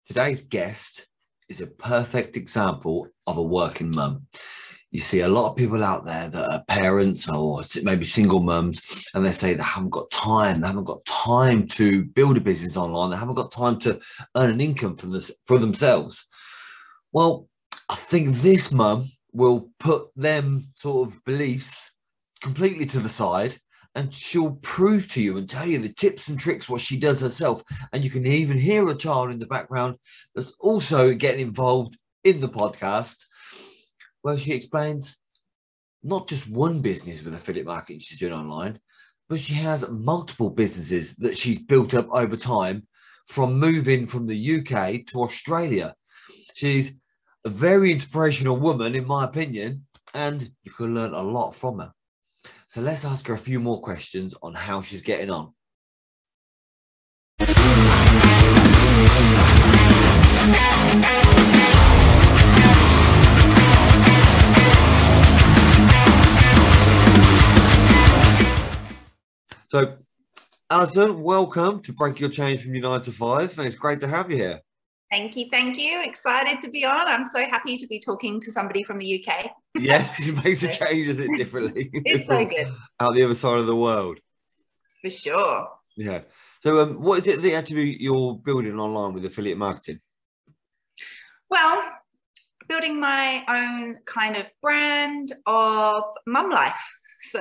Today's guest is a perfect example of a working mum. You see a lot of people out there that are parents or maybe single mums, and they say they haven't got time. They haven't got time to build a business online. They haven't got time to earn an income from this for themselves. Well, I think this mum will put them sort of beliefs completely to the side, and she'll prove to you and tell you the tips and tricks what she does herself. And you can even hear a child in the background that's also getting involved in the podcast, where she explains not just one business with affiliate marketing she's doing online, but she has multiple businesses that she's built up over time from moving from the UK to Australia. She's a very inspirational woman, in my opinion, and you can learn a lot from her. So let's ask her a few more questions on how she's getting on. So, Alison, welcome to Break Your Change from your 9 to 5, and it's great to have you here. Thank you. Thank you. Excited to be on. I'm so happy to be talking to somebody from the UK. Yes, it makes a change, does it, differently? It's so good. Out the other side of the world. For sure. Yeah. So what is it that actually you're building online with affiliate marketing? Well, building my own kind of brand of mum life. So,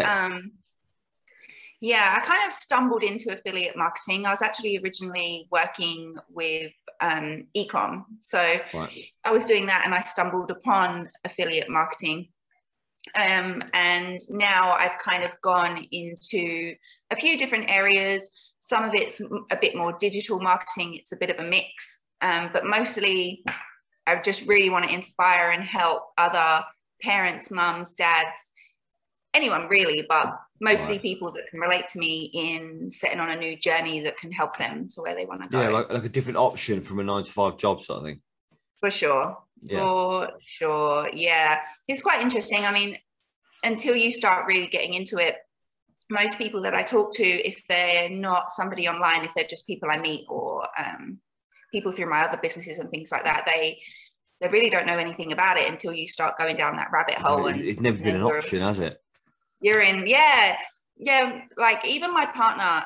yeah, I kind of stumbled into affiliate marketing. I was actually originally working with ecom. So I was doing that and I stumbled upon affiliate marketing. And now I've kind of gone into a few different areas. Some of it's a bit more digital marketing. It's a bit of a mix. But mostly I just really want to inspire and help other parents, mums, dads, anyone really, but mostly people that can relate to me in setting on a new journey that can help them to where they want to go. Yeah, like a different option from a 9 to 5 job sort of thing. For sure. Yeah. For sure. Yeah. It's quite interesting. I mean, until you start really getting into it, most people that I talk to, if they're not somebody online, if they're just people I meet or people through my other businesses and things like that, they really don't know anything about it until you start going down that rabbit hole. It's never been an option, has it? You're in, yeah. Like even my partner,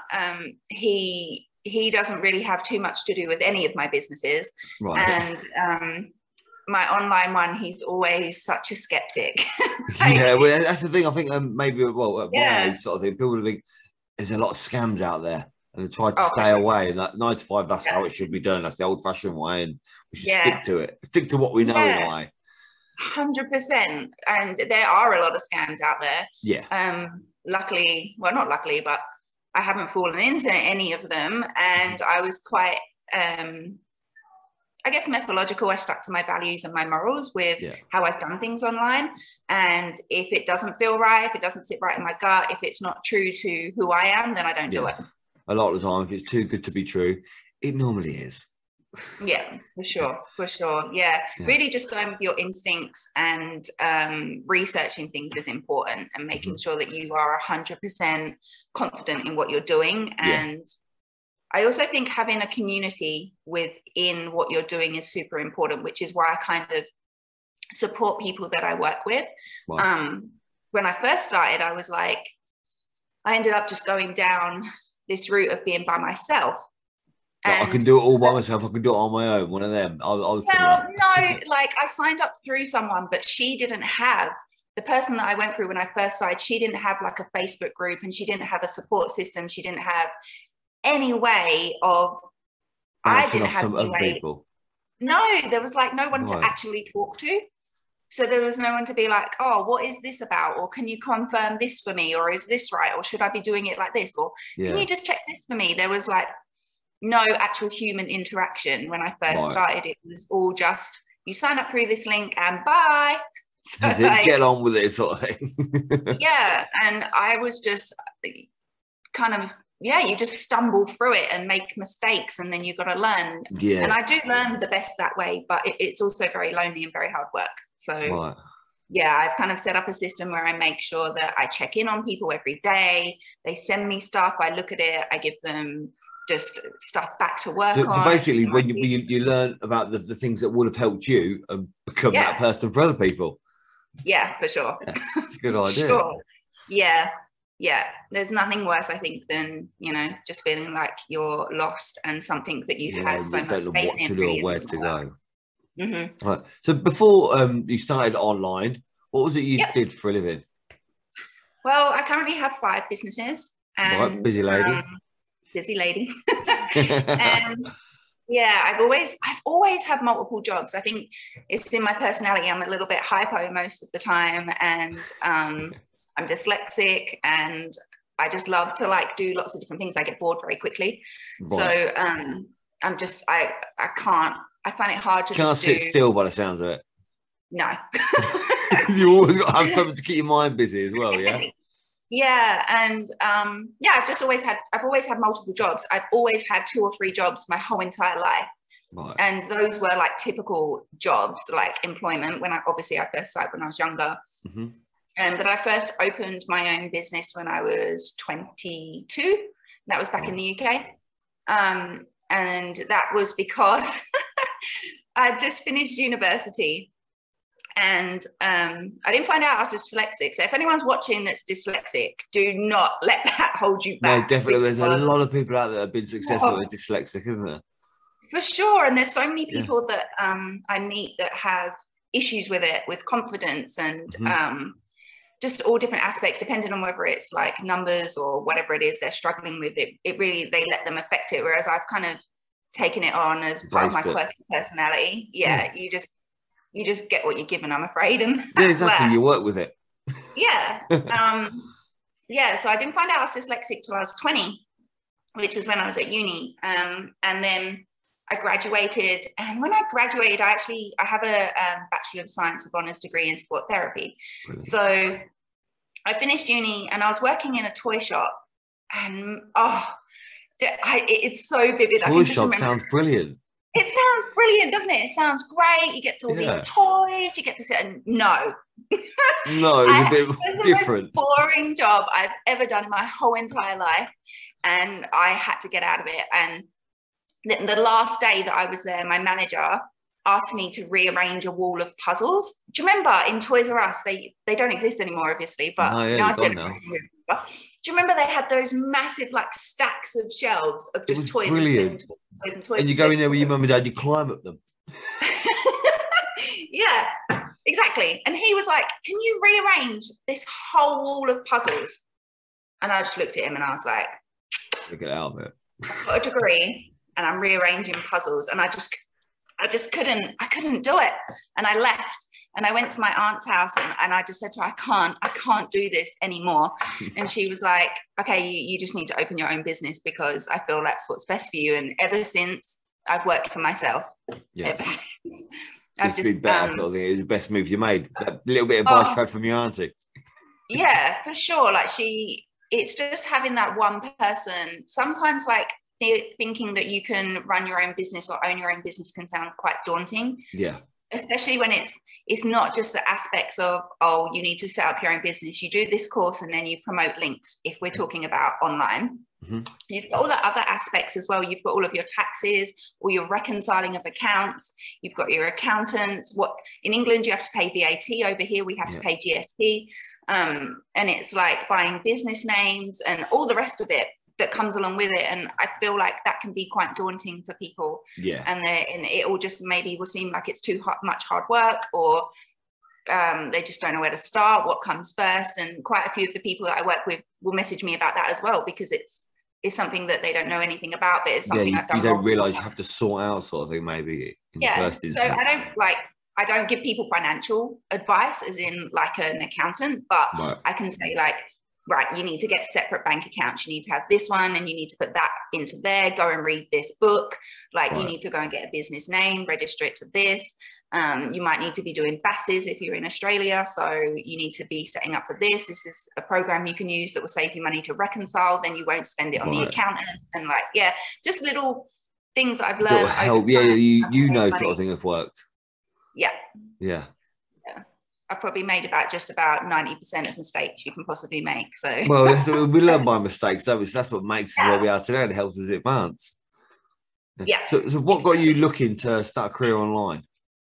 he doesn't really have too much to do with any of my businesses, and my online one, he's always such a skeptic. Yeah, well, that's the thing. I think maybe at my age sort of thing, people think there's a lot of scams out there, and they try to stay away. And that 9 to 5, that's how it should be done. That's the old-fashioned way, and we should stick to it. Stick to what we know in a way. 100%. And there are a lot of scams out there. Yeah. Luckily, well, not luckily, but I haven't fallen into any of them. And I was quite, I guess, methodological. I stuck to my values and my morals with how I've done things online. And if it doesn't feel right, if it doesn't sit right in my gut, if it's not true to who I am, then I don't do it. A lot of the time, if it's too good to be true, it normally is. Yeah, for sure. Yeah, really just going with your instincts and researching things is important, and making sure that you are 100% confident in what you're doing. And I also think having a community within what you're doing is super important, which is why I kind of support people that I work with. When I first started, I was like, I ended up just going down this route of being by myself. I can do it all by myself. I can do it on my own. One of them. No, like I signed up through someone, but she didn't have, the person that I went through when I first started, she didn't have like a Facebook group, and she didn't have a support system. She didn't have any way of, I didn't have any way. People. No, there was like no one to actually talk to. So there was no one to be like, oh, what is this about? Or can you confirm this for me? Or is this right? Or should I be doing it like this? Or can you just check this for me? There was like no actual human interaction when I first started. It was all just, you sign up through this link and bye. So get on with it sort of thing. Yeah. And I was just kind of, you just stumble through it and make mistakes, and then you've got to learn. Yeah. And I do learn the best that way, but it's also very lonely and very hard work. So I've kind of set up a system where I make sure that I check in on people every day. They send me stuff. I look at it. I give them just stuff back to work so on. Basically, when you learn about the things that would have helped you and become that person for other people. Yeah, for sure. Yeah. Good idea. Sure. Yeah. There's nothing worse, I think, than, you know, just feeling like you're lost and something that you had so much don't know faith what to in do really or where to go. Mm-hmm. Right. So before you started online, what was it you did for a living? Well, I currently have 5 businesses. And, right, busy lady. Busy lady. And yeah, I've always had multiple jobs. I think it's in my personality. I'm a little bit hypo most of the time, and I'm dyslexic, and I just love to like do lots of different things. I get bored very quickly. Right. So I'm just I find it hard to Can't sit still by the sounds of it. No. You always got to have something to keep your mind busy as well, yeah? Yeah, and I've always had multiple jobs. I've always had 2 or 3 jobs my whole entire life. Right. And those were like typical jobs, like employment, when I first started when I was younger. Mm-hmm. But I first opened my own business when I was 22. That was back in the UK. And that was because I just finished university. And I didn't find out I was dyslexic. So if anyone's watching that's dyslexic, do not let that hold you back. No, definitely. There's a lot of people out there that have been successful with dyslexic, isn't there? For sure. And there's so many people that I meet that have issues with it, with confidence and just all different aspects, depending on whether it's like numbers or whatever it is they're struggling with. It really, they let them affect it. Whereas I've kind of taken it on as part of my quirky personality. Yeah. You just get what you're given, I'm afraid. And exactly. You work with it. Yeah. So I didn't find out I was dyslexic till I was 20, which was when I was at uni. And then I graduated. And when I graduated, I have a Bachelor of Science with Honours degree in sport therapy. Brilliant. So I finished uni and I was working in a toy shop. And it's so vivid. Toy shop sounds brilliant. It sounds brilliant, doesn't it? It sounds great. You get to all these toys. You get to sit and no. No, it's a bit different. The most boring job I've ever done in my whole entire life. And I had to get out of it. And the last day that I was there, my manager asked me to rearrange a wall of puzzles. Do you remember in Toys R Us? They don't exist anymore, obviously, but now. Do you remember they had those massive like stacks of shelves of just toys and toys? And you go in there with your mum and dad, you climb up them. Yeah, exactly. And he was like, "Can you rearrange this whole wall of puzzles?" And I just looked at him and I was like, "Get out of it." I've got a degree and I'm rearranging puzzles, and I couldn't do it. And I left. And I went to my aunt's house and I just said to her, I can't do this anymore. And she was like, okay, you just need to open your own business because I feel that's what's best for you. And ever since, I've worked for myself. Yeah. Ever since. It's been better sort of thing. It's the best move you made. That little bit of advice you had from your auntie. Yeah, for sure. Like it's just having that one person. Sometimes like thinking that you can run your own business or own your own business can sound quite daunting. Yeah. Especially when it's not just the aspects of, oh, you need to set up your own business. You do this course and then you promote links. If we're talking about online, you've got all the other aspects as well. You've got all of your taxes, all your reconciling of accounts. You've got your accountants. What in England you have to pay VAT. Over here we have to pay GST. And it's like buying business names and all the rest of it that comes along with it. And I feel like that can be quite daunting for people. Yeah. And it all just maybe will seem like it's too much hard work, or they just don't know where to start, what comes first. And quite a few of the people that I work with will message me about that as well, because it's something that they don't know anything about, but it's something I've done. You don't realise you have to sort out sort of thing maybe in the first instance. So I don't give people financial advice as in like an accountant, but I can say like, right, you need to get separate bank accounts. You need to have this one and you need to put that into there. Go and read this book. Like you need to go and get a business name, register it to this. You might need to be doing BASes if you're in Australia. So you need to be setting up for this. This is a program you can use that will save you money to reconcile. Then you won't spend it on the accountant. And like, just little things that I've learned. Help. You know, sort of thing have worked. Yeah. Yeah. I've probably made just about 90% of mistakes you can possibly make. So well, we learn by mistakes, don't we? So that's what makes us where we are today and helps us advance. Yeah. So what got you looking to start a career online?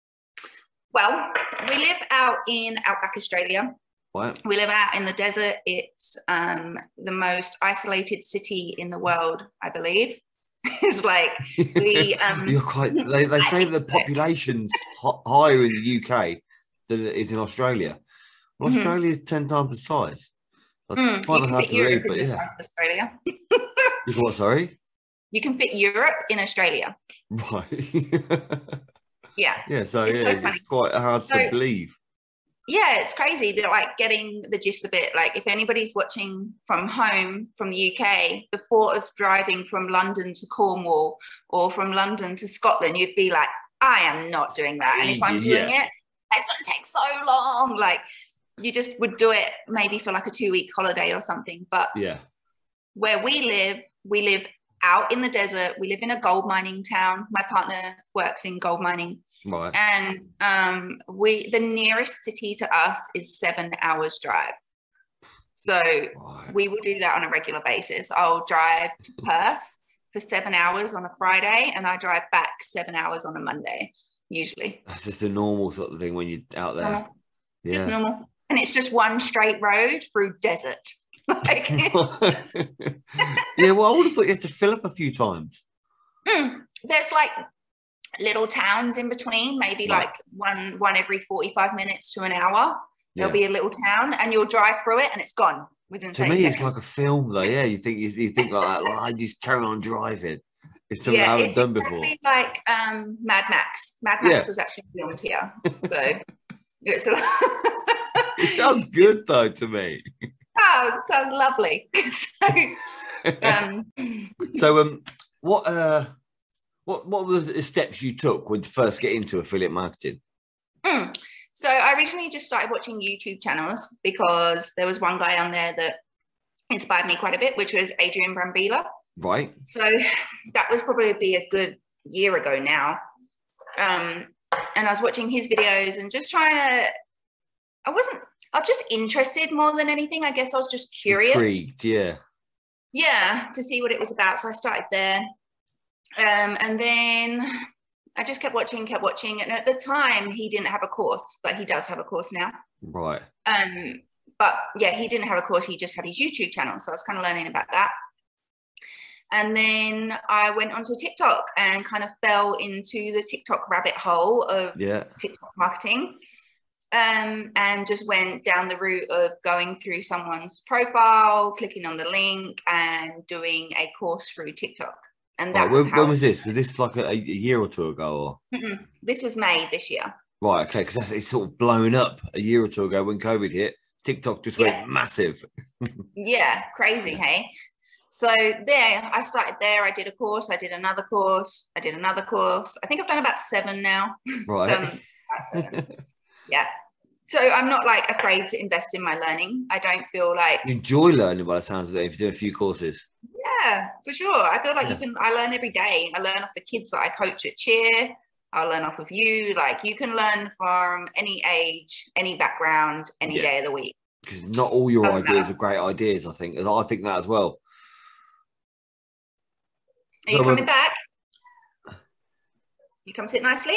Well, we live out in Outback Australia. Right. We live out in the desert. It's the most isolated city in the world, I believe. It's like we. You're quite. They say the population's higher in the UK than it is in Australia. Well, Australia is 10 times the size. You can fit Europe in the size of Australia. You can what? Sorry. You can fit Europe in Australia. Right. Yeah. Yeah. So it's quite hard to believe. Yeah, it's crazy. They're like getting the gist of it. Like if anybody's watching from home from the UK, the thought of driving from London to Cornwall or from London to Scotland, you'd be like, I am not doing that. And if I'm doing it, it's going to take so long. Like you just would do it maybe for like a 2-week holiday or something. But where we live out in the desert. We live in a gold mining town. My partner works in gold mining. Right. And the nearest city to us is 7 hours drive. So we will do that on a regular basis. I'll drive to Perth for 7 hours on a Friday, and I drive back 7 hours on a Monday, usually. That's just a normal sort of thing when you're out there. Normal. Yeah. Just normal. And it's just one straight road through desert. Like, yeah, well, I would have thought you had to fill up a few times. There's like little towns in between, maybe like one every 45 minutes to an hour. There'll be a little town, and you'll drive through it, and it's gone within 30 seconds. It's like a film, though. Yeah, you think like that. Like, I just carry on driving. It's something I haven't done before. Like Mad Max. Mad Max was actually filmed here, so it's it sounds good though to me. Oh, it sounds lovely. What were the steps you took when you first get into affiliate marketing? So I originally just started watching YouTube channels because there was one guy on there that inspired me quite a bit, which was Adrian Brambilla. Right. So that was probably a good year ago now. And I was watching his videos and just I was just interested more than anything. I guess I was just curious. Intrigued, yeah. Yeah, to see what it was about. So I started there. And then I just kept watching. And at the time, he didn't have a course, but he does have a course now. Right. But yeah, he didn't have a course. He just had his YouTube channel. So I was kind of learning about that. And then I went onto TikTok and kind of fell into the TikTok rabbit hole of TikTok marketing. And just went down the route of going through someone's profile, clicking on the link, and doing a course through TikTok. And that was when was this? Was this like a year or two ago? Or this was May this year. Right. Okay. Because it's sort of blown up a year or two ago when COVID hit. TikTok just went massive. Yeah, crazy. Hey. So there, I started there. I did a course. I did another course. I did another course. I think I've done about 7 now. Right. Yeah. So I'm not like afraid to invest in my learning. I don't feel like you enjoy learning by the sounds of it if you do a few courses. Yeah, for sure. I feel like I learn every day. I learn off the kids that I coach at cheer. I learn off of you. Like you can learn from any age, any background, any day of the week. Because not all your ideas are great ideas, I think. I think that as well. Are you coming back? You come sit nicely?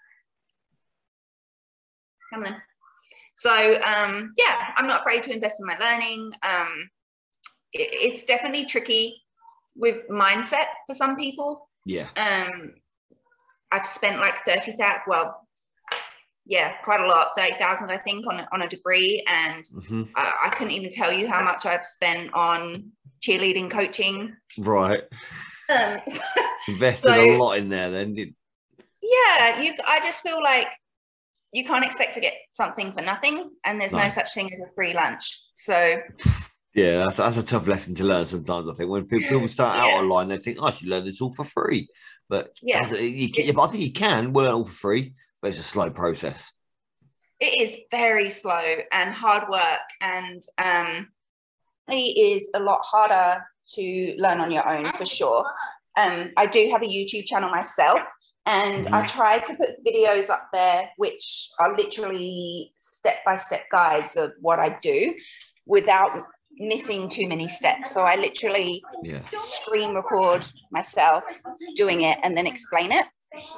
Come then. So, I'm not afraid to invest in my learning. It's definitely tricky with mindset for some people. Yeah. I've spent like 30,000, quite a lot, 30,000, I think, on a degree. And I couldn't even tell you how much I've spent on cheerleading coaching. Right. Invested a lot in there then. Yeah, I just feel like you can't expect to get something for nothing, and there's no such thing as a free lunch. So yeah, that's a tough lesson to learn sometimes. I think when people start out online, they think, I should learn this all for free. But I think you can learn all for free, but it's a slow process. It is very slow and hard work, and it is a lot harder to learn on your own for sure. I do have a YouTube channel myself. And I try to put videos up there which are literally step-by-step guides of what I do without missing too many steps. So I literally screen record myself doing it and then explain it.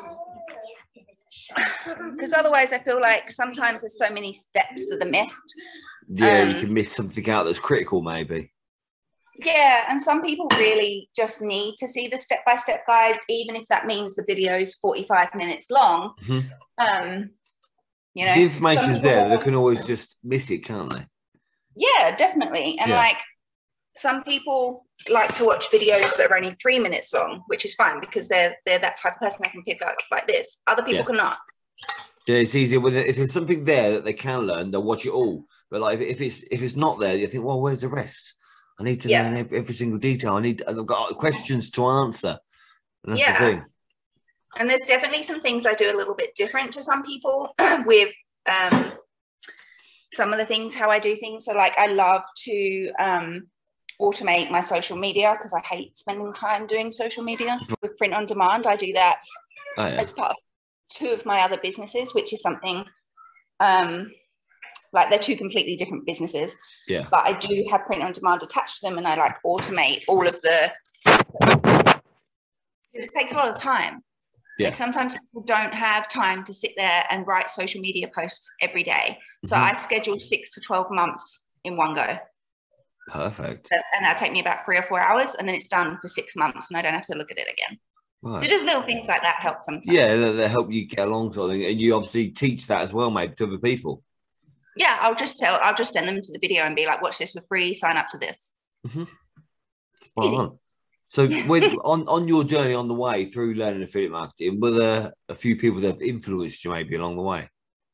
Because otherwise I feel like sometimes there's so many steps that are missed. Yeah, you can miss something out that's critical maybe. Yeah, and some people really just need to see the step-by-step guides, even if that means the video is 45 minutes long. You know, the information's there. They can always just miss it, can't they? Yeah, definitely. And like some people like to watch videos that are only 3 minutes long, which is fine because they're that type of person that can pick up like this. Other people cannot. Yeah, it's easier with it. If there's something there that they can learn, they'll watch it all. But like if it's not there, you think, well, where's the rest? I need to learn every single detail. I've got questions to answer. And that's the thing. And there's definitely some things I do a little bit different to some people with some of the things, how I do things. So like I love to automate my social media because I hate spending time doing social media. With print on demand, I do that as part of 2 of my other businesses, which is something like they're 2 completely different businesses. Yeah. But I do have print on demand attached to them, and I like automate all of the. It takes a lot of time. Yeah. Like sometimes people don't have time to sit there and write social media posts every day. So I schedule 6 to 12 months in one go. Perfect. And that'll take me about 3 or 4 hours, and then it's done for 6 months, and I don't have to look at it again. Right. So just little things like that help sometimes. Yeah, they help you get along sort of thing. And you obviously teach that as well, maybe to other people. Yeah, I'll just send them to the video and be like, watch this for free, sign up to this. So when on your journey on the way through learning affiliate marketing, were there a few people that have influenced you maybe along the way?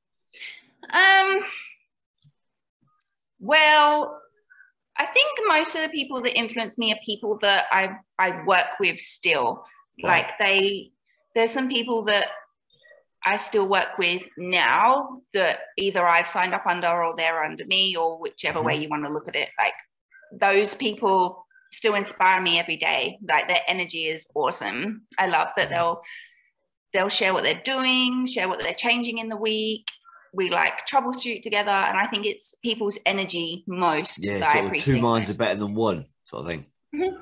Well, I think most of the people that influence me are people that I work with still. Right. Like there's some people that I still work with now that either I've signed up under or they're under me, or whichever way you want to look at it. Like those people still inspire me every day. Like their energy is awesome. I love that they'll share what they're doing, share what they're changing in the week. We like troubleshoot together, and I think it's people's energy most. Yeah, that sort of 2 minds are better than one sort of thing.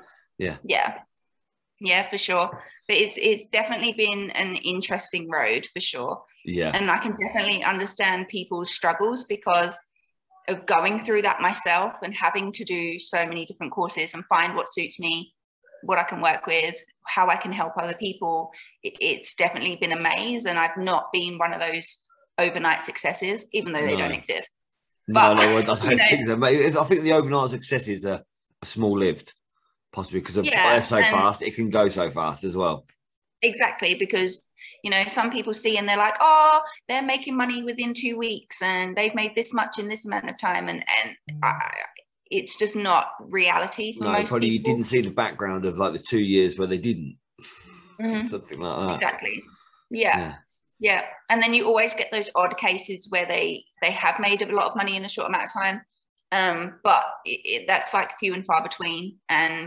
Yeah, for sure. But it's definitely been an interesting road for sure. Yeah. And I can definitely understand people's struggles because of going through that myself and having to do so many different courses and find what suits me, what I can work with, how I can help other people. It's definitely been a maze, and I've not been one of those overnight successes, even though they don't exist. But, I don't think so. I think the overnight successes are small-lived. Possibly because they're so fast, it can go so fast as well. Exactly, because some people see and they're like, oh, they're making money within 2 weeks and they've made this much in this amount of time, and it's just not reality for most probably people. You didn't see the background of like the 2 years where they didn't. Something like that. Exactly. Yeah. And then you always get those odd cases where they have made a lot of money in a short amount of time. But that's like few and far between. And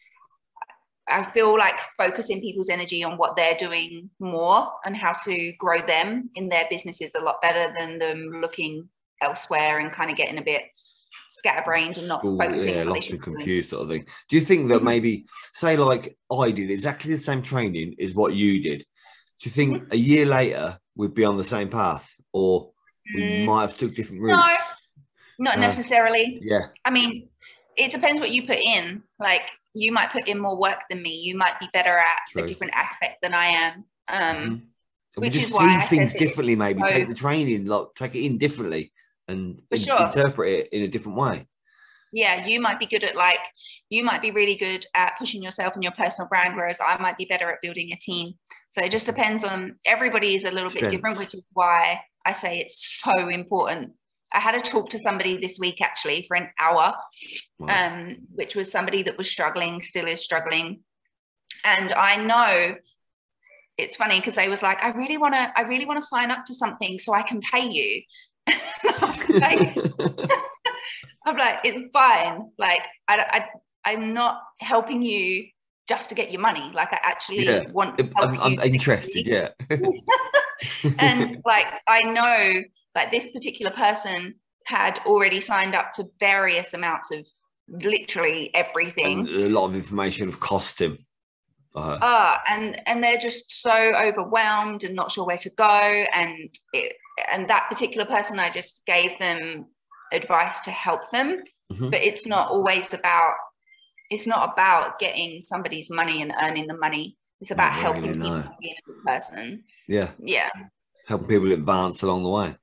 I feel like focusing people's energy on what they're doing more and how to grow them in their business is a lot better than them looking elsewhere and kind of getting a bit scatterbrained and not focusing. Lost and confused sort of thing. Do you think that maybe, say like I did exactly the same training as what you did, do you think a year later we'd be on the same path, or we might have took different routes? No. Not necessarily. Yeah. I mean, it depends what you put in. Like, you might put in more work than me. You might be better at a different aspect than I am. Which is why see things differently. Maybe take the training, like take it in differently, and interpret it in a different way. Yeah, you might be good at you might be really good at pushing yourself and your personal brand, whereas I might be better at building a team. So it just depends on, everybody is a little bit different, which is why I say it's so important. I had a talk to somebody this week actually for an hour, which was somebody that was struggling, still is struggling. And I know it's funny because they was like, I really want to sign up to something so I can pay you. I'm like, it's fine. Like, I'm not helping you just to get your money. Like, I actually want to help I'm interested. Yeah. And like, I know like this particular person had already signed up to various amounts of literally everything. And a lot of information have cost him. And they're just so overwhelmed and not sure where to go. And that particular person, I just gave them advice to help them. But it's not always about, it's not about getting somebody's money and earning the money. It's about helping people being a good person. Yeah. Helping people advance along the way.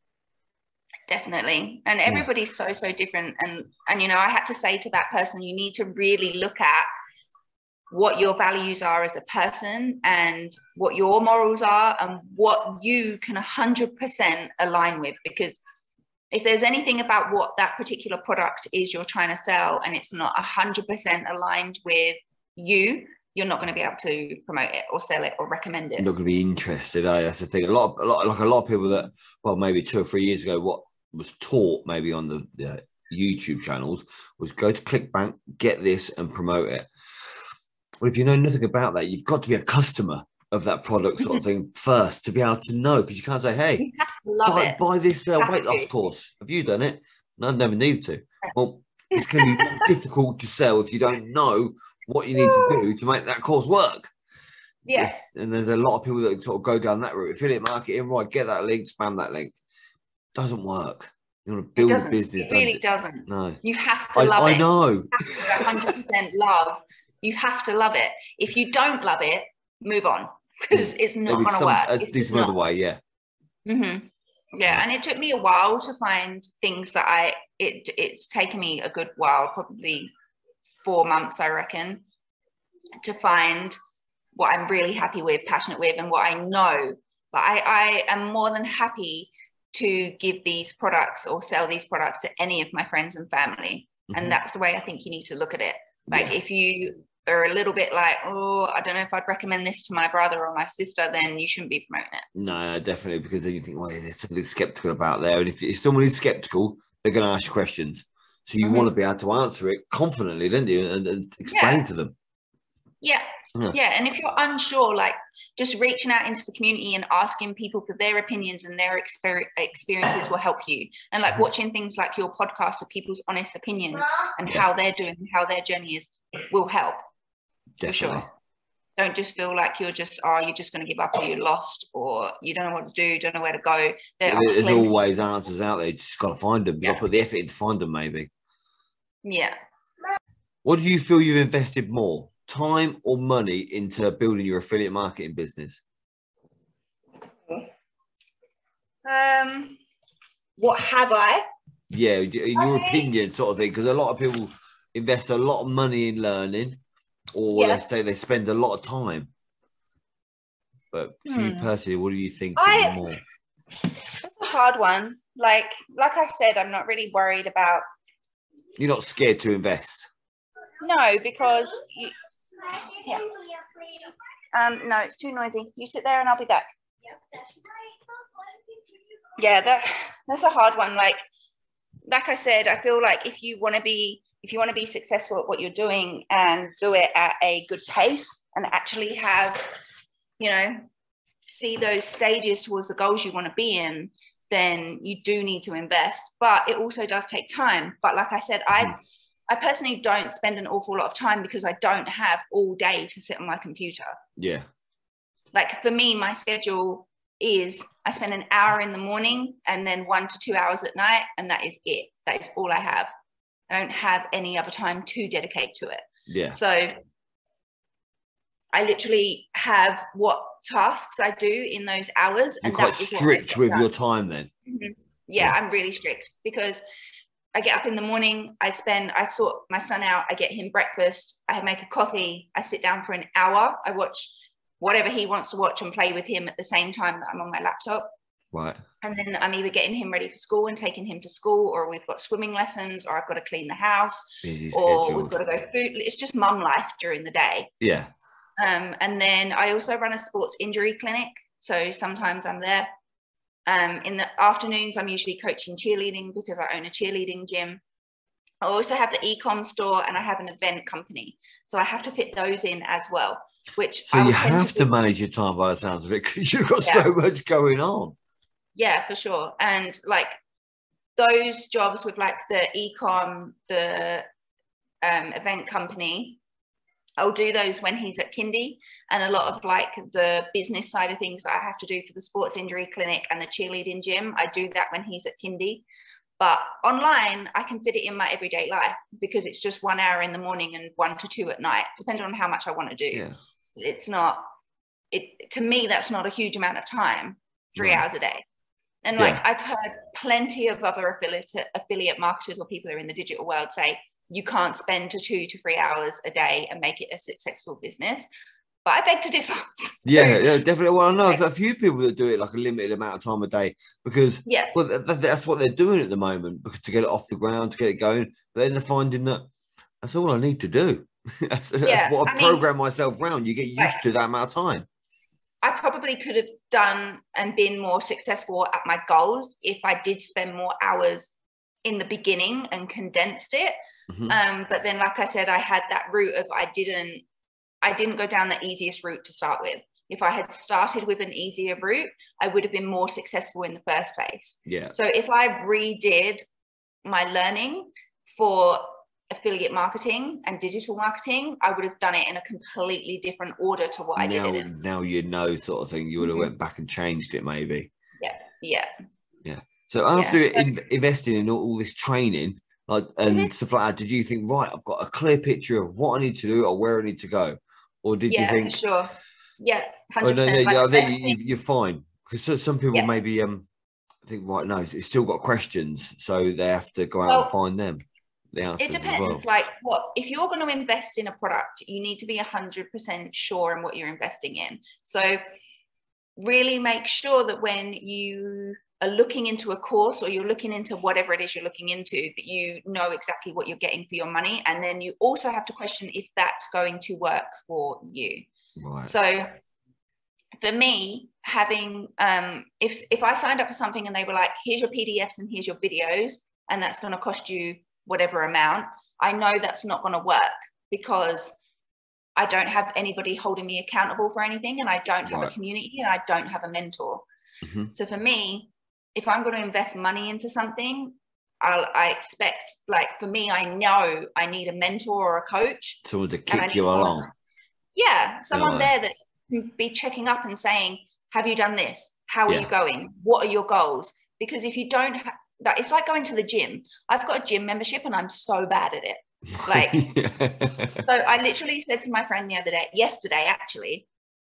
Definitely. And everybody's so different. And you know, I had to say to that person, you need to really look at what your values are as a person and what your morals are and what you can 100% align with. Because if there's anything about what that particular product is you're trying to sell and it's not 100% aligned with you, you're not going to be able to promote it or sell it or recommend it. You're not going to be interested. That's the thing. A lot of people that, well, maybe 2 or 3 years ago, what was taught maybe on the YouTube channels was go to ClickBank, get this and promote it. Well, if you know nothing about that, you've got to be a customer of that product sort of thing first to be able to know, because you can't say, hey, buy this weight loss course. Have you done it? No, I never need to. Well, it's going to be difficult to sell if you don't know what you need to do to make that course work. Yes. And there's a lot of people that sort of go down that route. Affiliate marketing, right, get that link, spam that link. Doesn't work. You want to build a business. It really doesn't. No. You have to love it. I know. You have to 100% love. You have to love it. If you don't love it, move on, because it's not going to work. Do some other way, yeah. Yeah, and it took me a while to find things that it's taken me a good while, probably 4 months, I reckon, to find what I'm really happy with, passionate with, and what I know. But I am more than happy to give these products or sell these products to any of my friends and family. And that's the way I think you need to look at it. Like, if you are a little bit like, oh, I don't know if I'd recommend this to my brother or my sister, then you shouldn't be promoting it. No, definitely, because then you think, well, there's something skeptical about there. And if someone is skeptical, they're going to ask you questions. So you want to be able to answer it confidently, don't you? And explain to them. Yeah. And if you're unsure, like, just reaching out into the community and asking people for their opinions and their experiences will help you. And like watching things like your podcast of people's honest opinions and how they're doing, how their journey is, will help. Definitely. For sure. Don't just feel like you're just going to give up, or you're lost, or you don't know what to do, don't know where to go. There's always answers out there. You just got to find them. You've got to put the effort in to find them, maybe. Yeah. What do you feel you've invested more, time or money, into building your affiliate marketing business? What have I? Yeah, in your opinion, sort of thing, because a lot of people invest a lot of money in learning, or let's say they spend a lot of time. But for you personally, what do you think is more? That's a hard one. Like I said, I'm not really worried about. You're not scared to invest? No, because no, it's too noisy. You sit there and I'll be back. Yeah, that's a hard one. Like I said, I feel like if you want to be successful at what you're doing and do it at a good pace and actually have, see those stages towards the goals you want to be in, then you do need to invest. But it also does take time. But like I said, I personally don't spend an awful lot of time because I don't have all day to sit on my computer. Yeah. Like for me, my schedule is I spend an hour in the morning and then 1 to 2 hours at night. And that is it. That is all I have. I don't have any other time to dedicate to it. Yeah. So I literally have what tasks I do in those hours. You're quite strict with your time then. Yeah, I'm really strict because I get up in the morning, I sort my son out, I get him breakfast, I make a coffee, I sit down for an hour, I watch whatever he wants to watch and play with him at the same time that I'm on my laptop. Right. And then I'm either getting him ready for school and taking him to school, or we've got swimming lessons, or I've got to clean the house, or we've got to go food. It's just mum life during the day. Yeah. And then I also run a sports injury clinic. So sometimes I'm there. In the afternoons, I'm usually coaching cheerleading because I own a cheerleading gym. I also have the e-com store and I have an event company. So I have to fit those in as well, which so you have to manage your time by the sounds of it, because you've got so much going on. Yeah, for sure. And like those jobs with like the e-com, the event company, I'll do those when he's at kindy, and a lot of like the business side of things that I have to do for the sports injury clinic and the cheerleading gym, I do that when he's at kindy. But online, I can fit it in my everyday life because it's just 1 hour in the morning and 1 to 2 at night, depending on how much I want to do. Yeah. It's not, to me, that's not a huge amount of time, 3 hours a day. And like I've heard plenty of other affiliate marketers or people who are in the digital world say, you can't spend 2 to 3 hours a day and make it a successful business. But I beg to differ. Yeah, definitely. Well, I know a few people that do it like a limited amount of time a day, because well, that's what they're doing at the moment, because to get it off the ground, to get it going. But then they're finding that that's all I need to do. that's what I program myself around. You get used to that amount of time. I probably could have done and been more successful at my goals if I did spend more hours in the beginning and condensed it. But then, like I said, I had that route of I didn't go down the easiest route to start with. If I had started with an easier route, I would have been more successful in the first place. Yeah. So if I redid my learning for affiliate marketing and digital marketing, I would have done it in a completely different order to what I did it in. Now you know, sort of thing. You would have went back and changed it, maybe. Yeah. So after investing in all this training and stuff like that, did you think, right, I've got a clear picture of what I need to do or where I need to go? Or did you think... for sure. Yeah, 100%. Oh, no, I think you're fine. Because some people maybe think, right, no, it's still got questions, so they have to go out and find them. The answers. It depends. Well. Like, if you're going to invest in a product, you need to be 100% sure in what you're investing in. So really make sure that when you are looking into a course or you're looking into whatever it is you're looking into, that you know exactly what you're getting for your money. And then you also have to question if that's going to work for you. Right. So for me, having, if I signed up for something and they were like, here's your PDFs and here's your videos, and that's going to cost you whatever amount, I know that's not going to work, because I don't have anybody holding me accountable for anything, and I don't have a community, and I don't have a mentor. So for me, if I'm going to invest money into something, I expect, like, for me, I know I need a mentor or a coach. Someone to kick you along. Someone there that can be checking up and saying, have you done this? How are you going? What are your goals? Because if you don't have that, it's like going to the gym. I've got a gym membership and I'm so bad at it. Like, so I literally said to my friend yesterday actually,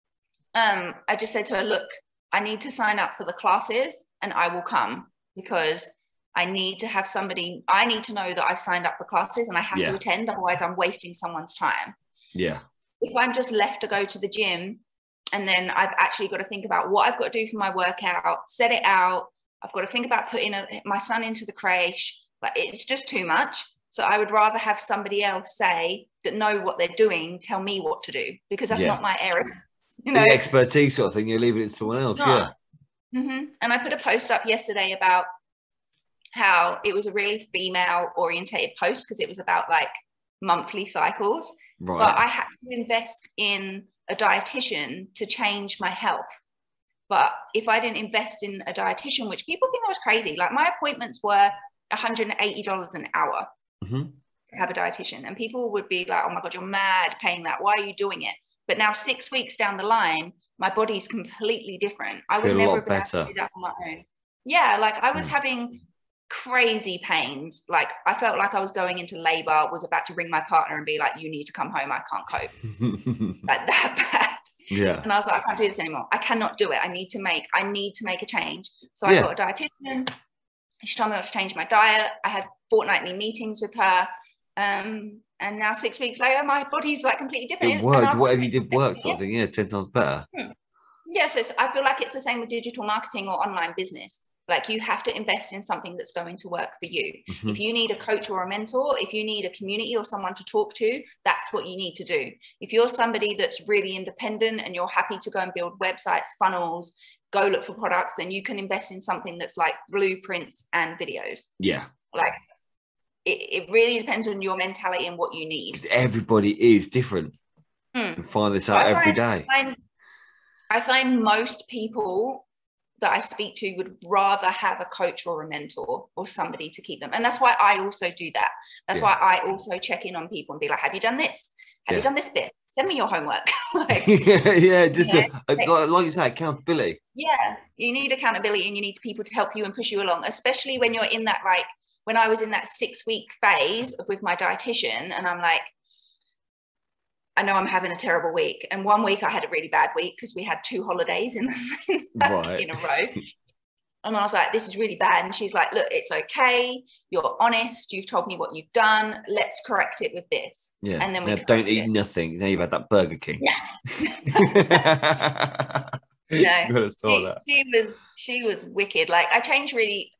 I just said to her, look, I need to sign up for the classes and I will come, because I need to have somebody, I need to know that I've signed up for classes and I have to attend. Otherwise I'm wasting someone's time. Yeah. If I'm just left to go to the gym and then I've actually got to think about what I've got to do for my workout, set it out, I've got to think about putting my son into the creche. Like, it's just too much. So I would rather have somebody else that know what they're doing, tell me what to do, because that's not my area. You know, the expertise sort of thing. You're leaving it to someone else. And I put a post up yesterday about how it was a really female orientated post, because it was about like monthly cycles. Right. But I had to invest in a dietitian to change my health. But if I didn't invest in a dietitian, which people think that was crazy, like my appointments were $180 an hour to have a dietitian. And people would be like, oh my God, you're mad paying that. Why are you doing it? But now 6 weeks down the line, my body's completely different. I would never have been able to do that on my own. Yeah, like I was having crazy pains. Like I felt like I was going into labor, was about to ring my partner and be like, you need to come home. I can't cope. Like that bad. Yeah. And I was like, I can't do this anymore. I cannot do it. I need to make a change. So I got a dietitian. She told me not to change my diet. I had fortnightly meetings with her. And now 6 weeks later, my body's like completely different. It worked. Whatever you did worked, sort of thing. Yeah, 10 times better. Yeah, so I feel like it's the same with digital marketing or online business. Like you have to invest in something that's going to work for you. If you need a coach or a mentor, if you need a community or someone to talk to, that's what you need to do. If you're somebody that's really independent and you're happy to go and build websites, funnels, go look for products, then you can invest in something that's like blueprints and videos. Yeah. Like it really depends on your mentality and what you need. Because everybody is different. You find this out every day. I find most people that I speak to would rather have a coach or a mentor or somebody to keep them. And that's why I also do that. That's why I also check in on people and be like, have you done this? Have you done this bit? Send me your homework. Like, just like you say, accountability. Yeah, you need accountability, and you need people to help you and push you along, especially when you're in that, like when I was in that 6-week phase with my dietitian, and I'm like, I know I'm having a terrible week. And one week I had a really bad week because we had 2 holidays in a row. And I was like, this is really bad. And she's like, look, it's okay. You're honest. You've told me what you've done. Let's correct it with this. Yeah. And then we don't eat nothing. Now you've had that Burger King. No. She was wicked. Like I changed really,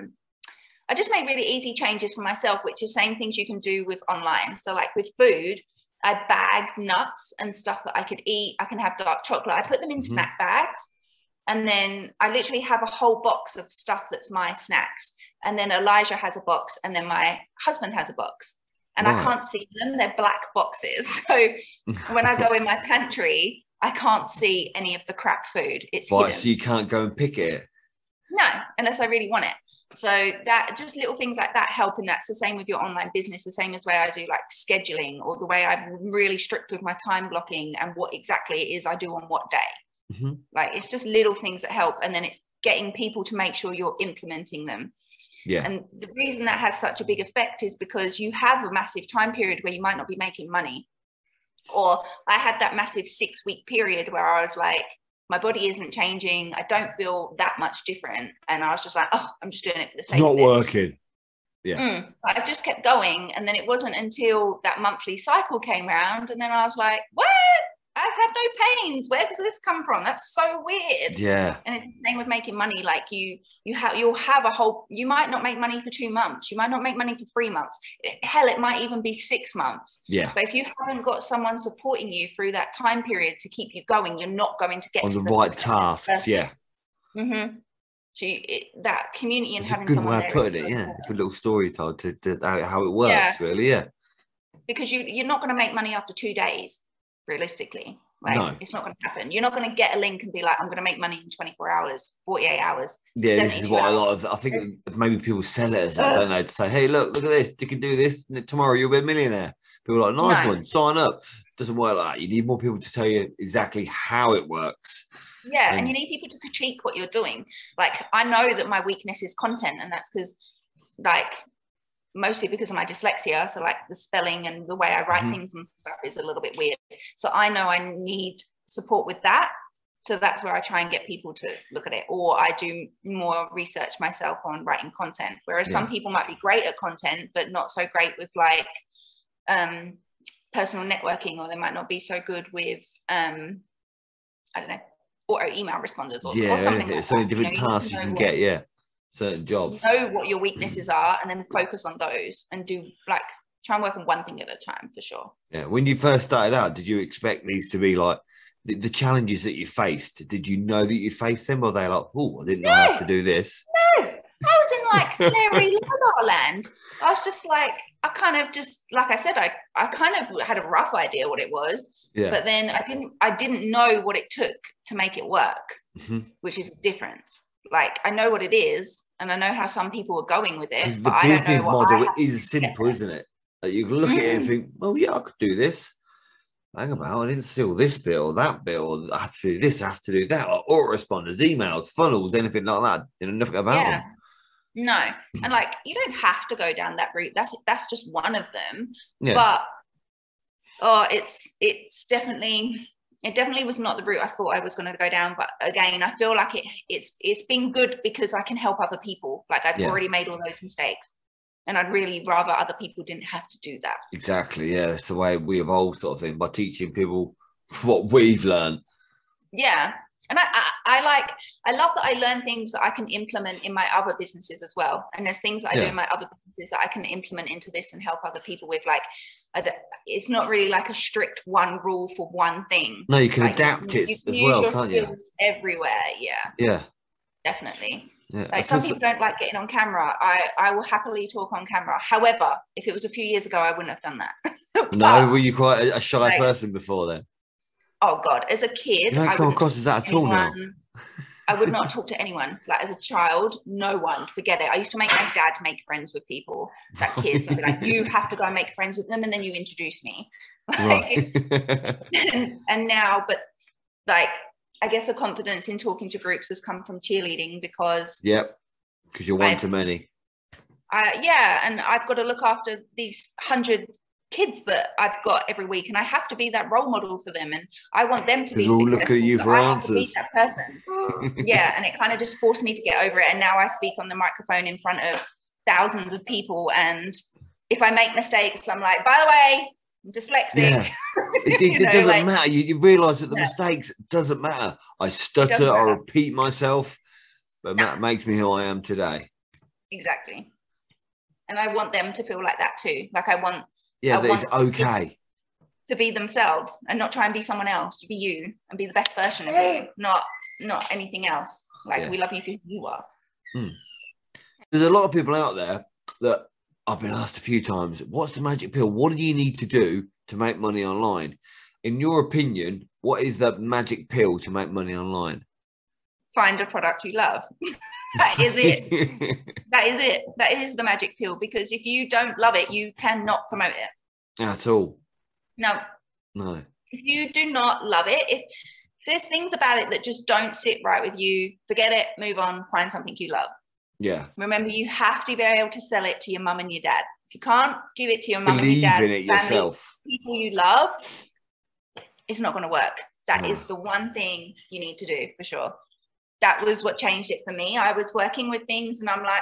I just made really easy changes for myself, which is same things you can do with online. So like with food, I bag nuts and stuff that I could eat. I can have dark chocolate. I put them in snack bags. And then I literally have a whole box of stuff that's my snacks. And then Elijah has a box, and then my husband has a box. And I can't see them. They're black boxes. So when I go in my pantry, I can't see any of the crap food. It's hidden. So you can't go and pick it? No, unless I really want it. So that just little things like that help. And that's the same with your online business, the same as way I do like scheduling, or the way I'm really strict with my time blocking and what exactly it is I do on what day. Like it's just little things that help, and then it's getting people to make sure you're implementing them. And the reason that has such a big effect is because you have a massive time period where you might not be making money. Or I had that massive 6-week period where I was like, my body isn't changing, I don't feel that much different, and I was just like, oh, I'm just doing it for the sake of it. Not working. I just kept going, and then it wasn't until that monthly cycle came around, and then I was like, what? I've had no pains. Where does this come from? That's so weird. Yeah. And it's the same with making money. Like you'll have a whole, you might not make money for 2 months. You might not make money for 3 months. Hell, it might even be 6 months. Yeah. But if you haven't got someone supporting you through that time period to keep you going, you're not going to get on to the right tasks. Yeah. So that community and it's having a good someone way of putting it. Yeah. A little story told to how it works. Really. Yeah. Because you're not going to make money after 2 days, realistically. Like it's not going to happen. You're not going to get a link and be like, I'm going to make money in 24 hours, 48 hours. Yeah, this is what hours. A lot of, I think maybe people sell it as that, don't they? To say, hey, look at this. You can do this. And tomorrow you'll be a millionaire. People are like, nice one, sign up. Doesn't work like that. You need more people to tell you exactly how it works. Yeah, and you need people to critique what you're doing. Like, I know that my weakness is content, and that's because, like, mostly because of my dyslexia, so like the spelling and the way I write things and stuff is a little bit weird, so I know I need support with that, so that's where I try and get people to look at it, or I do more research myself on writing content, whereas some people might be great at content but not so great with like personal networking, or they might not be so good with I don't know, auto email responders or something like so many different tasks you can get certain jobs. Know what your weaknesses are, and then focus on those, and do like try and work on one thing at a time, for sure. Yeah. When you first started out, did you expect these to be like the challenges that you faced? Did you know that you faced them, or they like, oh, I didn't know I have to do this? No, I was in like Larry La La Land. I was just like, I kind of just, like I said, I kind of had a rough idea what it was, but then I didn't know what it took to make it work, which is a difference. Like, I know what it is, and I know how some people are going with it. The business model is simple, isn't it? Like, you can look at it and think, well, yeah, I could do this. Hang about, I didn't see all this bit or that bit, or I have to do this, I have to do that, or autoresponders, emails, funnels, anything like that. You know nothing about them. No, and like, you don't have to go down that route. That's just one of them. But it's definitely. It definitely was not the route I thought I was going to go down. But again, I feel like it's been good because I can help other people. Like, I've already made all those mistakes, and I'd really rather other people didn't have to do that. Exactly. Yeah. That's the way we evolve, sort of thing, by teaching people what we've learned. Yeah. And I love that I learn things that I can implement in my other businesses as well. And there's things that I do in my other businesses that I can implement into this and help other people with. Like, it's not really like a strict one rule for one thing. No, you can adapt it as well, can't you? Everywhere. Yeah. Yeah. Definitely. Yeah. Like some people don't like getting on camera. I will happily talk on camera. However, if it was a few years ago, I wouldn't have done that. But, no, were you quite a shy like, person before then? Oh God, as a kid, You don't I come wouldn't across as that at all now. I would not talk to anyone. Like as a child, no one. Forget it. I used to make my dad make friends with people, like kids. I'd be like, you have to go and make friends with them, and then you introduce me. Like, and now, but like, I guess the confidence in talking to groups has come from cheerleading because. Yep, because you're one too many. Yeah, and I've got to look after these 100 kids that I've got every week, and I have to be that role model for them, and I want them to be successful. Look at you for answers. I have to be that person. Yeah, and it kind of just forced me to get over it. And now I speak on the microphone in front of thousands of people, and if I make mistakes, I'm like, by the way, I'm dyslexic. Yeah. It doesn't matter. You realise that the mistakes doesn't matter. I stutter, I repeat myself, but that makes me who I am today. Exactly. And I want them to feel like that too. Like I want that it's okay to be themselves and not try and be someone else, to be you and be the best version of you, not anything else. Like we love you for who you are. There's a lot of people out there that I've been asked a few times, what's the magic pill? What do you need to do to make money online? In your opinion, what is the magic pill to make money online? Find a product you love. That is it. That is it. That is the magic pill, because if you don't love it, you cannot promote it. At all. No. If you do not love it, if there's things about it that just don't sit right with you, forget it, move on, find something you love. Yeah. Remember, you have to be able to sell it to your mum and your dad. If you can't give it to your mum and your dad, believe in it yourself, people you love, it's not going to work. That is the one thing you need to do for sure. That was what changed it for me. I was working with things and I'm like,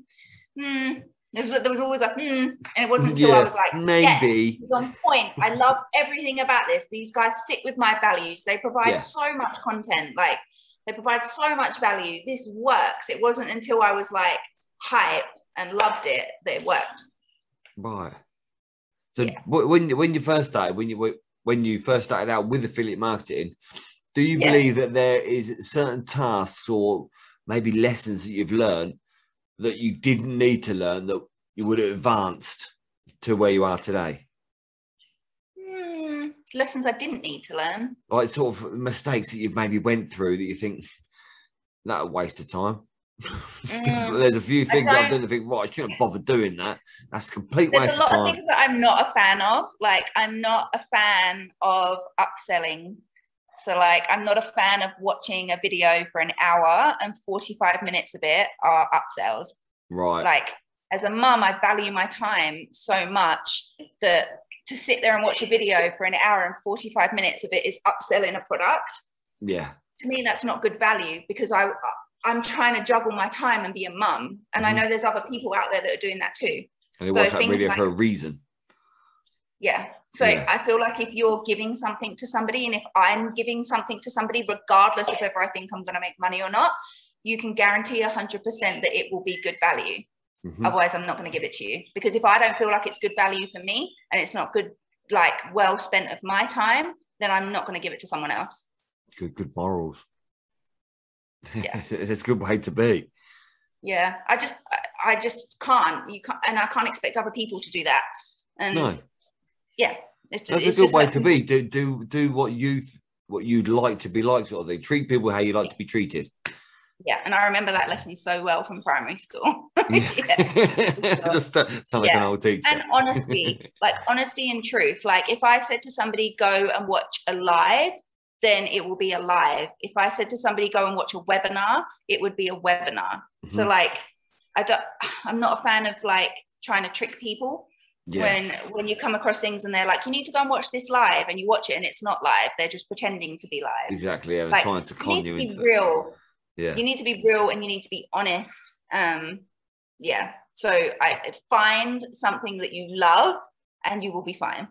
there was always a and it wasn't until I was like, maybe. Yes, on point. I love everything about this. These guys sit with my values. They provide so much content. Like they provide so much value. This works. It wasn't until I was like hype and loved it that it worked. Right. So when you first started, when you first started out with affiliate marketing, do you believe that there is certain tasks or maybe lessons that you've learned that you didn't need to learn that you would have advanced to where you are today? Lessons I didn't need to learn. Like sort of mistakes that you've maybe went through that you think, that a waste of time. There's a few things I've done to think, I shouldn't bother doing that. That's a complete waste of time. There's a lot of things that I'm not a fan of. Like I'm not a fan of upselling. So like, I'm not a fan of watching a video for an hour and 45 minutes of it are upsells. Right. Like as a mum, I value my time so much that to sit there and watch a video for an hour and 45 minutes of it is upselling a product. Yeah. To me, that's not good value because I'm trying to juggle my time and be a mum. And I know there's other people out there that are doing that too. And they watch that video for a reason. Yeah. So I feel like if you're giving something to somebody and if I'm giving something to somebody, regardless of whether I think I'm going to make money or not, you can guarantee 100% that it will be good value. Otherwise, I'm not going to give it to you, because if I don't feel like it's good value for me and it's not good, like well spent of my time, then I'm not going to give it to someone else. Good morals. Yeah. It's a good way to be. Yeah. I just can't. You can't, and I can't expect other people to do that. And yeah, that's a good way to be. Do what you'd like to be like, sort of thing. Treat people how you like to be treated. Yeah, and I remember that lesson so well from primary school. Just sound like an old teacher. And honesty, like honesty and truth. Like if I said to somebody, go and watch a live, then it will be a live. If I said to somebody, go and watch a webinar, it would be a webinar. So like, I'm not a fan of like trying to trick people. When you come across things and they're like, you need to go and watch this live, and you watch it and it's not live, they're just pretending to be live. Exactly. Yeah, they're trying to con you into real. Yeah. You need to be real and you need to be honest. So I find something that you love and you will be fine.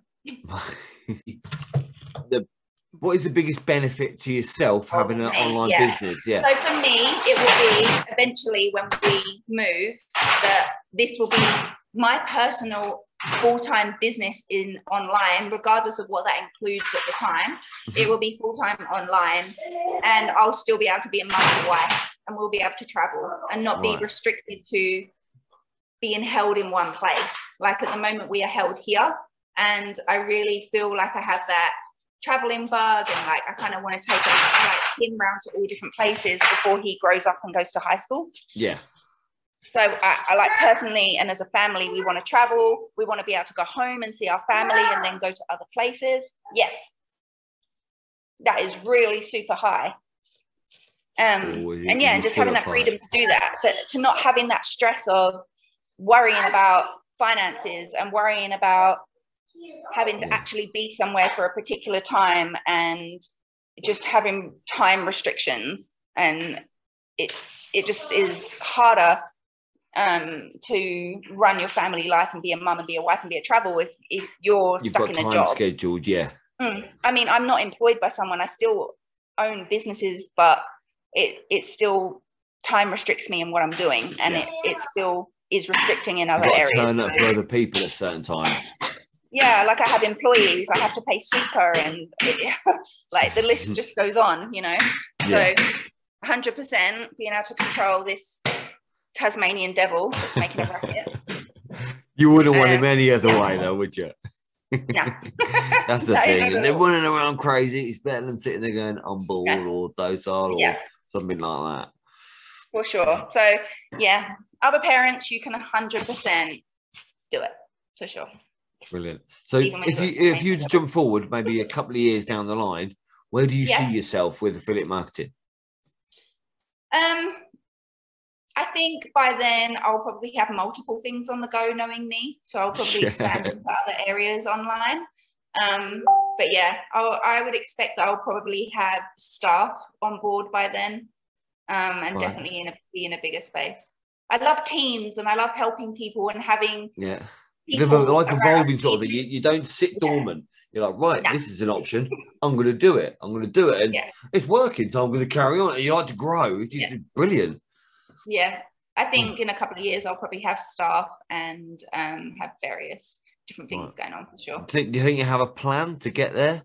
What is the biggest benefit to yourself having an online business? Yeah. So for me, it will be eventually when we move that this will be my personal full-time business in online, regardless of what that includes at the time. It will be full-time online, and I'll still be able to be a mum and wife and we'll be able to travel and not be restricted to being held in one place. Like at the moment we are held here, and I really feel like I have that traveling bug, and like I kind of want to take him around to all different places before he grows up and goes to high school. Yeah. So I like personally, and as a family, we want to travel. We want to be able to go home and see our family and then go to other places. Yes. That is really super high. And yeah, just having that freedom to do that, to not having that stress of worrying about finances and worrying about having to actually be somewhere for a particular time, and just having time restrictions. And it just is harder to run your family life and be a mum and be a wife and be a travel if you're stuck in a job. You've got time scheduled, yeah. I mean, I'm not employed by someone. I still own businesses, but it still time restricts me in what I'm doing, and it still is restricting in other areas. Turn up for other people at certain times. Yeah, like I have employees, I have to pay super, and like the list just goes on, you know. Yeah. So 100% being able to control this Tasmanian devil that's making a racket. You wouldn't want him any other way, though, would you? No. That's the thing. And they're running around crazy. It's better than sitting there going, I'm bored or docile or something like that. For sure. So, yeah, other parents, you can 100% do it, for sure. Brilliant. So if you jump forward maybe a couple of years down the line, where do you see yourself with affiliate marketing? I think by then I'll probably have multiple things on the go, knowing me. So I'll probably expand into other areas online. But yeah, I would expect that I'll probably have staff on board by then, and definitely be in a bigger space. I love teams and I love helping people and having like evolving sort of thing. You don't sit dormant. You're like, right, this is an option. I'm going to do it. And it's working, so I'm going to carry on. And you like to grow. It's just brilliant. Yeah, I think in a couple of years I'll probably have staff and have various different things going on, for sure. Do you think you have a plan to get there?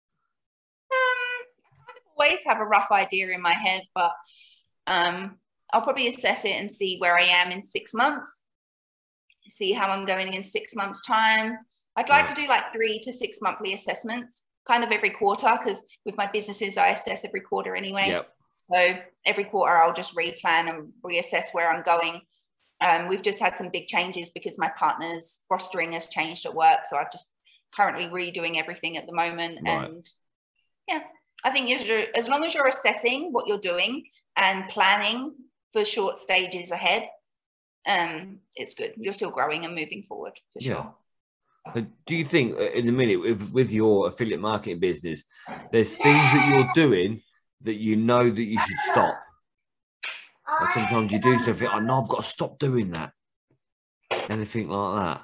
I always have a rough idea in my head, but I'll probably assess it and see where I am in 6 months, see how I'm going in 6 months' time. I'd like to do like 3 to 6 monthly assessments, kind of every quarter, because with my businesses I assess every quarter anyway. Yep. So every quarter I'll just replan and reassess where I'm going. We've just had some big changes because my partner's rostering has changed at work. So I'm just currently redoing everything at the moment. Right. And yeah, I think as long as you're assessing what you're doing and planning for short stages ahead, it's good. You're still growing and moving forward, for sure. Do you think in a minute with your affiliate marketing business, there's things that you're doing that you know that you should stop? Like sometimes you do something, I know I've got to stop doing that. Anything like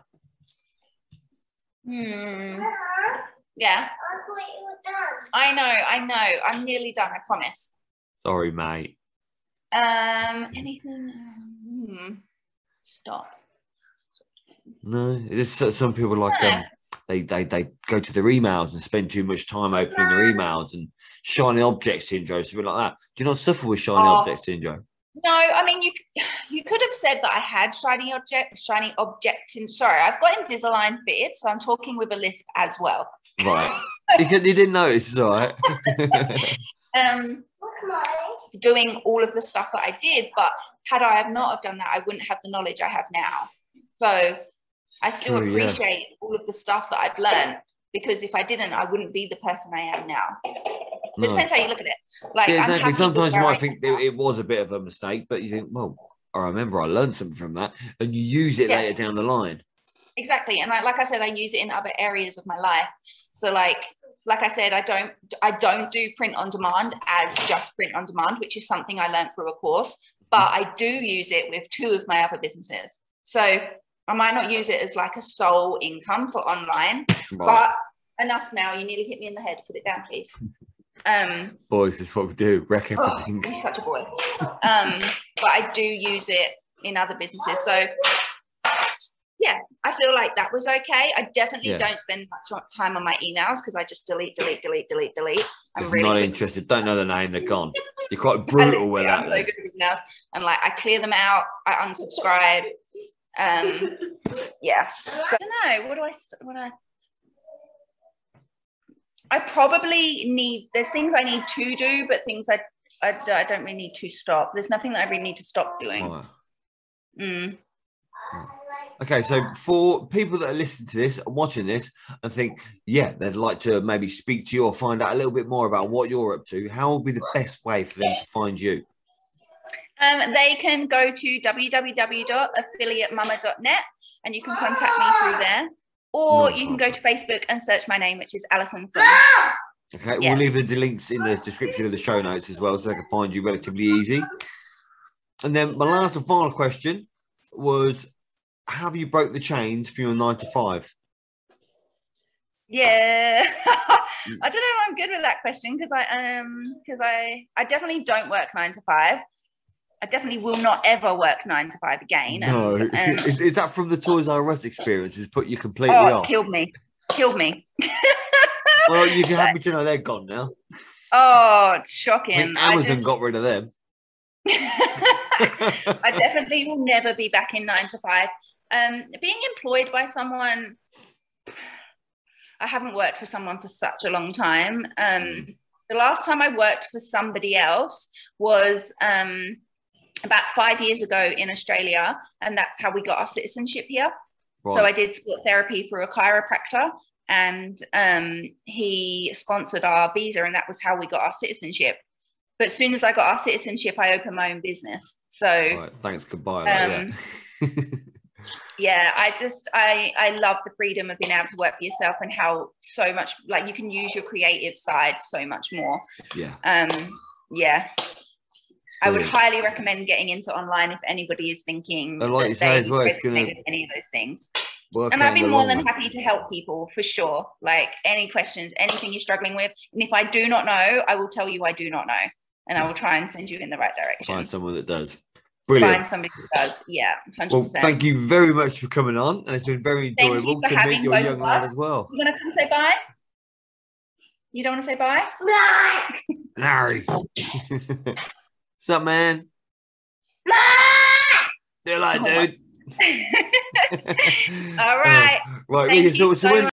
that? Yeah. I know. I'm nearly done, I promise. Sorry, mate. Anything? Stop. No, it's some people like they go to their emails and spend too much time opening their emails, and shiny object syndrome, something like that. Do you not suffer with shiny object syndrome? No, I mean you could have said that I had shiny object. Sorry, I've got Invisalign fitted, so I'm talking with a lisp as well. Right, you didn't notice, it's all right. Doing all of the stuff that I did, but had I have not have done that, I wouldn't have the knowledge I have now. So I still appreciate all of the stuff that I've learned, because if I didn't, I wouldn't be the person I am now. It depends how you look at it. Like, exactly. Sometimes you might think it was a bit of a mistake, but you think, well, I remember I learned something from that, and you use it later down the line. Exactly. And like I said, I use it in other areas of my life. So like I said, I don't do print on demand as just print on demand, which is something I learned through a course, but I do use it with 2 of my other businesses. So I might not use it as like a sole income for online, but enough now. You nearly hit me in the head. Put it down, please. Boys, this is what we do. Wreck everything. He's such a boy. But I do use it in other businesses. So Yeah, I feel like that was okay. I definitely don't spend much time on my emails because I just delete. I'm really not interested. Don't know the name. They're gone. You're quite brutal with that. I'm so good at emails, and like I clear them out. I unsubscribe. Yeah. So I don't know. What I probably need. There's things I need to do, but things I don't really need to stop. There's nothing that I really need to stop doing. Okay, so for people that are listening to this and watching this and think, yeah, they'd like to maybe speak to you or find out a little bit more about what you're up to, how would be the best way for them to find you? They can go to www.affiliatemama.net and you can contact me through there. Or you can go to Facebook and search my name, which is Alison Flynn. Okay, we'll leave the links in the description of the show notes as well, so they can find you relatively easy. And then my last and final question was, have you broke the chains for your 9 to 5? Yeah, I don't know if I'm good with that question because I definitely don't work 9 to 5. I definitely will not ever work 9 to 5 again. No, is that from the Toys R Us experience? Has put you completely off? Killed me. Well, you can have me to know they're gone now. Oh, it's shocking. I think Amazon got rid of them. I definitely will never be back in 9 to 5. Being employed by someone, I haven't worked for someone for such a long time. The last time I worked for somebody else was about 5 years ago in Australia, and that's how we got our citizenship here. Right. So I did sport therapy for a chiropractor, and he sponsored our visa, and that was how we got our citizenship. But as soon as I got our citizenship, I opened my own business. So right, thanks, goodbye. Yeah, I love the freedom of being able to work for yourself and how so much, like, you can use your creative side so much more. Yeah. Yeah. I would highly recommend getting into online if anybody is thinking like you say as well, it's gonna any of those things. And I'd be more than happy to help people for sure. Like, any questions, anything you're struggling with. And if I do not know, I will tell you I do not know. And I will try and send you in the right direction. Find someone that does. Brilliant. Find somebody who does. Yeah, 100%. Well, thank you very much for coming on. And it's been very enjoyable to meet your young lad as well. You want to come say bye? You don't want to say bye? Larry. What's up, man? Do you like, dude? All right. Right. So